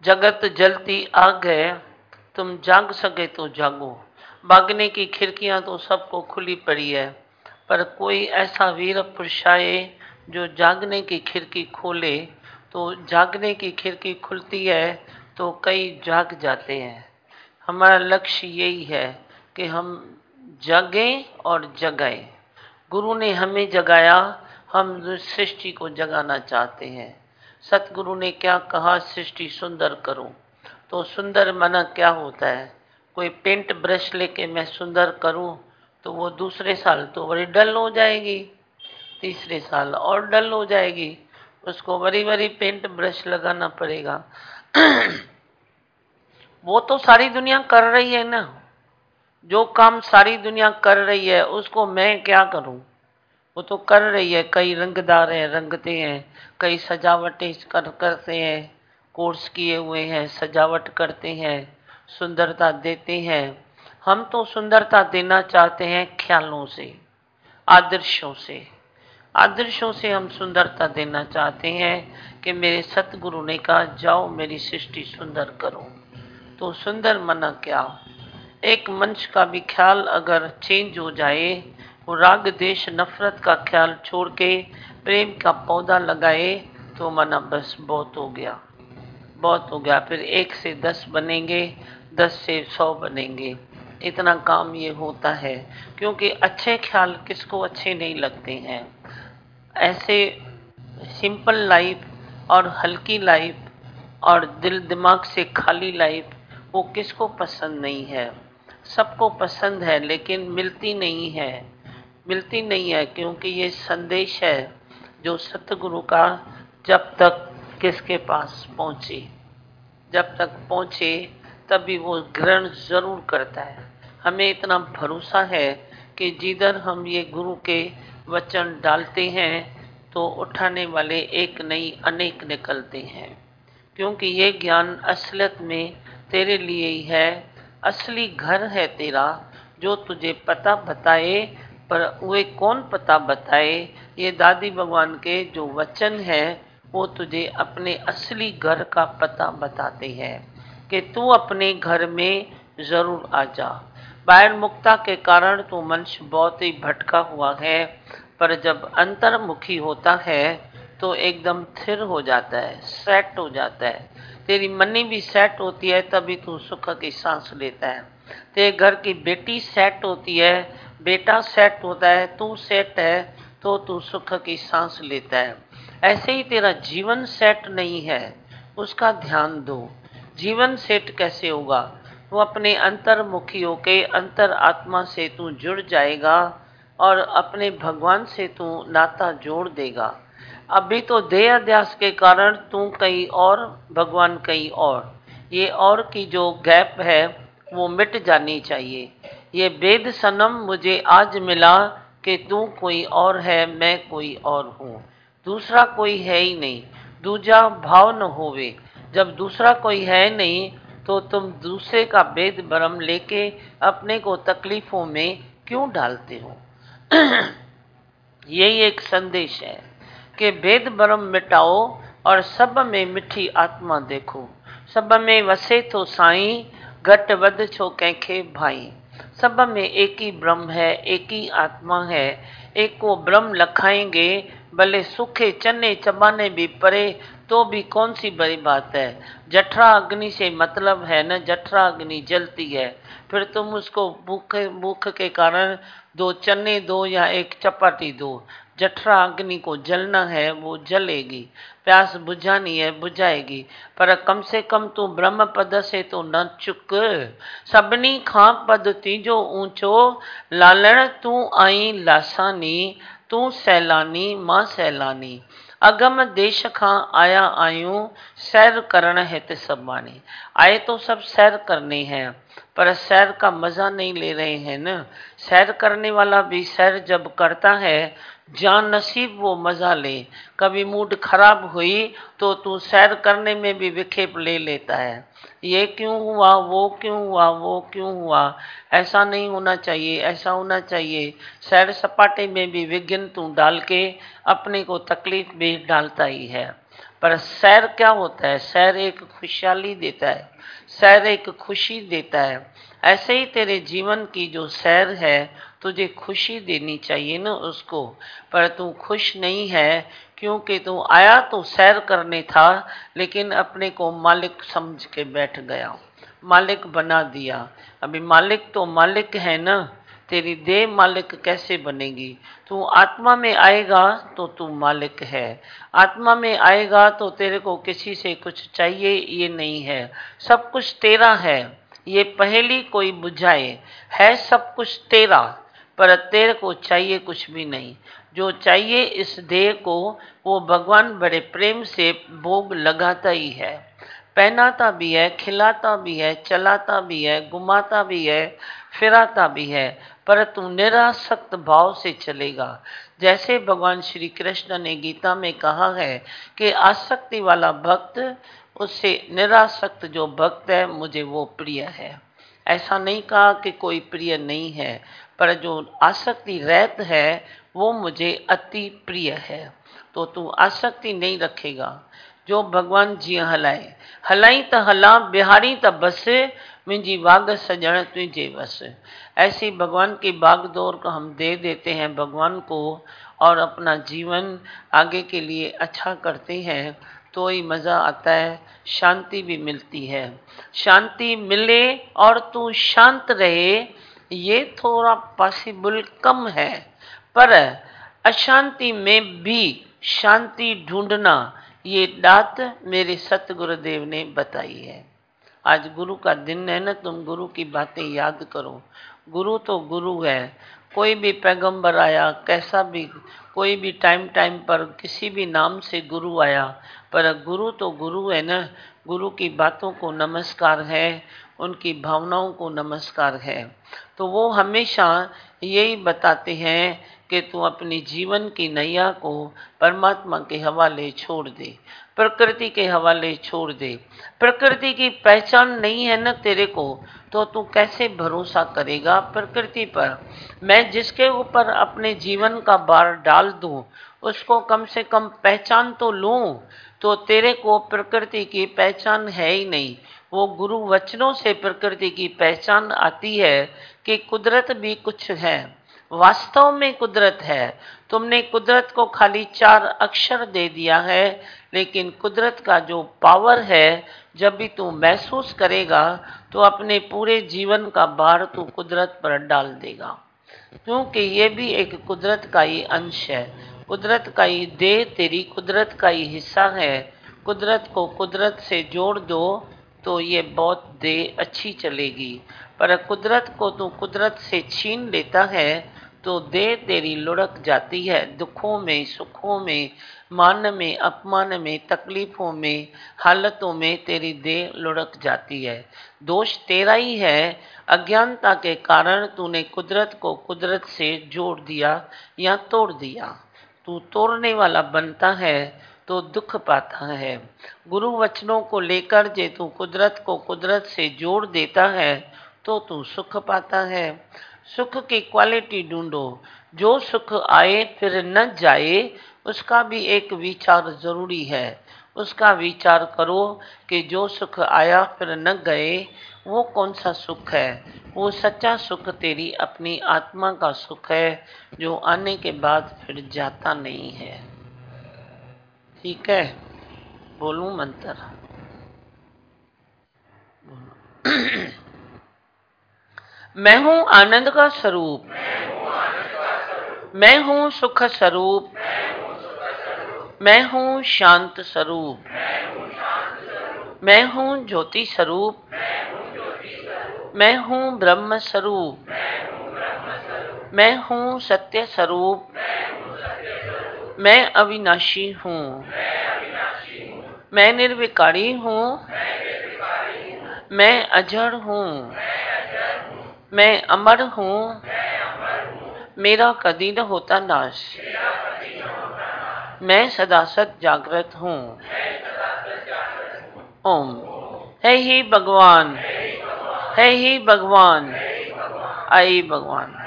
जगत जलती आग है, तुम जाग सके तो जागो। भागने की खिड़कियां तो सबको खुली पड़ी है, पर कोई ऐसा वीर पुरुष आए जो जागने की खिड़की खोले, तो जागने की खिड़की खुलती है तो कई जाग जाते हैं। हमारा लक्ष्य यही है कि हम जागें और जगाएं। गुरु ने हमें जगाया, हम सृष्टि को जगाना चाहते हैं। सतगुरु ने क्या कहा, सृष्टि सुंदर करो। तो सुंदर माना क्या होता है? कोई पेंट ब्रश लेके मैं सुंदर करूं तो वो दूसरे साल तो बड़ी डल हो जाएगी, तीसरे साल और डल हो जाएगी, उसको बड़ी बड़ी पेंट ब्रश लगाना पड़ेगा। वो तो सारी दुनिया कर रही है ना, जो काम सारी दुनिया कर रही है उसको मैं क्या करूं? वो तो कर रही है, कई रंगदार हैं, रंगते हैं, कई सजावटें करते हैं, कोर्स किए हुए हैं, सजावट करते हैं, सुंदरता देते हैं। हम तो सुंदरता देना चाहते हैं ख्यालों से, आदर्शों से। आदर्शों से हम सुंदरता देना चाहते हैं कि मेरे सतगुरु ने कहा जाओ मेरी सृष्टि सुंदर करो। तो सुंदर मना क्या? एक मनुष्य का भी ख्याल अगर चेंज हो जाए, वो राग देश नफरत का ख्याल छोड़ के प्रेम का पौधा लगाए, तो मना बस बहुत हो गया, बहुत हो गया। फिर 1 से 10 बनेंगे, 10 से 100 बनेंगे। इतना काम ये होता है, क्योंकि अच्छे ख्याल किसको अच्छे नहीं लगते हैं। ऐसे सिंपल लाइफ और हल्की लाइफ और दिल दिमाग से खाली लाइफ, वो किसको पसंद नहीं है? सबको पसंद है, लेकिन मिलती नहीं है। मिलती नहीं है क्योंकि ये संदेश है जो सतगुरु का, जब तक किसके पास पहुंचे, जब तक पहुंचे तभी वो ग्रहण जरूर करता है। हमें इतना भरोसा है कि जिधर हम ये गुरु के वचन डालते हैं तो उठाने वाले एक नहीं अनेक निकलते हैं, क्योंकि ये ज्ञान असलियत में तेरे लिए ही है। असली घर है तेरा, जो तुझे पता बताए, पर वे कौन पता बताए? ये दादी भगवान के जो वचन है वो तुझे अपने असली घर का पता बताते हैं कि तू अपने घर में जरूर आ जा। बाहर मुक्ता के कारण तो मनुष्य बहुत ही भटका हुआ है, पर जब अंतर्मुखी होता है तो एकदम स्थिर हो जाता है, सेट हो जाता है। तेरी मनी भी सेट होती है तभी तू सुख की सांस लेता है। तेरे घर की बेटी सेट होती है, बेटा सेट होता है, तू सेट है तो तू सुख की सांस लेता है। ऐसे ही तेरा जीवन सेट नहीं है, उसका ध्यान दो। जीवन सेट कैसे होगा? वो अपने अंतर्मुखी होके अंतर आत्मा से तू जुड़ जाएगा और अपने भगवान से तू नाता जोड़ देगा। अभी तो देह अध्यास के कारण तू कहीं और, भगवान कहीं और। ये और की जो गैप है वो मिट जानी चाहिए। ये वेद सनम मुझे आज मिला कि तू कोई और है, मैं कोई और हूँ, दूसरा कोई है ही नहीं। दूजा भाव न होवे। जब दूसरा कोई है नहीं तो तुम दूसरे का वेद भ्रम लेके अपने को तकलीफों में क्यों डालते हो? यही एक संदेश है कि भेद भ्रम मिटाओ और सब में मिठी आत्मा देखो। सब में वसे तो साईं, घट वध छो कैंखे भाई। सब में एक ही ब्रह्म है, एक ही आत्मा है। एक को ब्रह्म लखाएंगे, भले सूखे चने चबाने भी पड़े तो भी कौन सी बड़ी बात है। जठरा अग्नि से मतलब है न, जठरा अग्नि जलती है। फिर तुम उसको भूख के कारण 2 चने दो या 1 चपाती दो, जठरा अग्नि को जलना है वो जलेगी, प्यास बुझानी है बुझाएगी। पर कम से कम तू ब्रह्म पद से तो न चुक। सबनी खां पद तीजो ऊंचो, लालण तू आई लासानी। तू सैलानी मां सैलानी, अगम देश खां आया आयूं, सैर करण हित सबानी। आए तो सब सैर करने हैं, पर सैर का मजा नहीं ले रहे हैं न। सैर करने वाला भी सैर जब करता है, जान नसीब वो मजा ले। कभी मूड खराब हुई तो तू सैर करने में भी विक्षेप ले लेता है। ये क्यों हुआ, वो क्यों हुआ, वो क्यों हुआ? ऐसा नहीं होना चाहिए, ऐसा होना चाहिए। सैर सपाटे में भी विघ्न तू डाल के अपने को तकलीफ में डालता ही है। पर सैर क्या होता है? सैर एक खुशहाली देता है, सैर एक खुशी देता है। ऐसे ही तेरे जीवन की जो सैर है तुझे खुशी देनी चाहिए ना उसको, पर तू खुश नहीं है क्योंकि तू आया तो सैर करने था, लेकिन अपने को मालिक समझ के बैठ गया, मालिक बना दिया। अभी मालिक तो मालिक है ना, तेरी देह मालिक कैसे बनेगी? तू आत्मा में आएगा तो तू मालिक है। आत्मा में आएगा तो तेरे को किसी से कुछ चाहिए ये नहीं है, सब कुछ तेरा है। ये पहेली कोई बुझाए, है सब कुछ तेरा, पर तेरे को चाहिए कुछ भी नहीं। जो चाहिए इस देह को वो भगवान बड़े प्रेम से भोग लगाता ही है, पहनाता भी है, खिलाता भी है, चलाता भी है, घुमाता भी है, फिराता भी है, पर तू निरासक्त भाव से चलेगा। जैसे भगवान श्री कृष्ण ने गीता में कहा है कि आसक्ति वाला भक्त, उससे निरासक्त जो भक्त है मुझे वो प्रिय है। ऐसा नहीं कहा कि कोई प्रिय नहीं है, पर जो आसक्ति रहित है वो मुझे अति प्रिय है। तो तू आसक्ति नहीं रखेगा। जो भगवान जी हलाए, हलाई त हला बिहारी त बस, मुंहिंजी वाग सजण तुझे बस। ऐसी भगवान की बाग दौड़ को हम दे देते हैं भगवान को, और अपना जीवन आगे के लिए अच्छा करते हैं तो ही मज़ा आता है, शांति भी मिलती है। शांति मिले और तू शांत रहे ये थोड़ा पॉसिबल कम है, पर अशांति में भी शांति ढूंढना ये बात मेरे सतगुरुदेव ने बताई है। आज गुरु का दिन है ना, तुम गुरु की बातें याद करो। गुरु तो गुरु है, कोई भी पैगंबर आया, कैसा भी, कोई भी टाइम टाइम पर किसी भी नाम से गुरु आया, पर गुरु तो गुरु है ना। गुरु की बातों को नमस्कार है, उनकी भावनाओं को नमस्कार है। तो वो हमेशा यही बताते हैं कि तू अपनी जीवन की नैया को परमात्मा के हवाले छोड़ दे, प्रकृति के हवाले छोड़ दे। प्रकृति की पहचान नहीं है ना तेरे को, तो तू कैसे भरोसा करेगा प्रकृति पर? मैं जिसके ऊपर अपने जीवन का भार डाल दूं उसको कम से कम पहचान तो लूं। तो तेरे को प्रकृति की पहचान है ही नहीं। वो गुरु वचनों से प्रकृति की पहचान आती है कि कुदरत भी कुछ है, वास्तव में कुदरत है। तुमने कुदरत को खाली 4 अक्षर दे दिया है, लेकिन कुदरत का जो पावर है जब भी तू महसूस करेगा तो अपने पूरे जीवन का भार तू कुदरत पर डाल देगा, क्योंकि ये भी एक कुदरत का ही अंश है। कुदरत का ही देह तेरी कुदरत का ही हिस्सा है। कुदरत को कुदरत से जोड़ दो तो ये बहुत देह अच्छी चलेगी, पर कुदरत को तू कुदरत से छीन लेता है तो देह तेरी लुढ़क जाती है। दुखों में, सुखों में, मान में, अपमान में, तकलीफों में, हालतों में तेरी देह लुढ़क जाती है। दोष तेरा ही है। अज्ञानता के कारण तूने कुदरत को कुदरत से जोड़ दिया या तोड़ दिया। तू तोड़ने वाला बनता है तो दुख पाता है। गुरु वचनों को लेकर जे तू कुदरत को कुदरत से जोड़ देता है तो तू सुख पाता है। सुख की क्वालिटी ढूंढो। जो सुख आए फिर न जाए उसका भी एक विचार जरूरी है। उसका विचार करो कि जो सुख आया फिर न गए वो कौन सा सुख है। वो सच्चा सुख तेरी अपनी आत्मा का सुख है जो आने के बाद फिर जाता नहीं है। ठीक है, बोलूं मंत्र? मैं हूं आनंद का स्वरूप, मैं हूं सुख स्वरूप, मैं हूं शांत स्वरूप, मैं हूं ज्योति स्वरूप, मैं हूं ब्रह्म स्वरूप, मैं हूं सत्य स्वरूप, मैं अविनाशी हूं, मैं निर्विकारी हूं, मैं अजड़ हूं, मैं अमर हूं, मेरा कदी न होता नाश, मैं सदा सत जागृत हूं। ओम। है ही भगवान, है ही भगवान, आई भगवान।